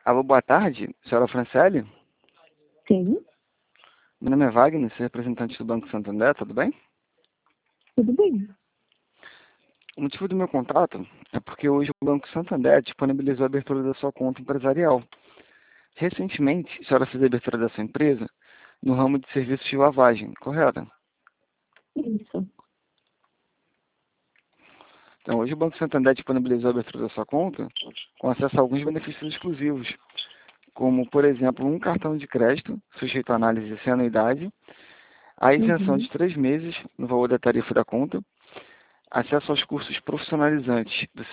Alô, boa tarde, senhora Franciele. Sim, Meu nome é Wagner, sou representante do Banco Santander, tudo bem? tudo bem. O motivo do meu contato é porque hoje o Banco Santander disponibilizou a abertura da sua conta empresarial. Recentemente, a senhora fez a abertura da sua empresa no ramo de serviços de lavagem, correto? Isso. Então, hoje o Banco Santander disponibilizou a abertura da sua conta com acesso a alguns benefícios exclusivos, como, por exemplo, um cartão de crédito, sujeito à análise sem anuidade, a isenção de Uhum. 3 meses no valor da tarifa da conta, acesso aos cursos profissionalizantes do